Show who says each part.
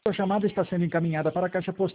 Speaker 1: Sua chamada está sendo encaminhada para a caixa postal.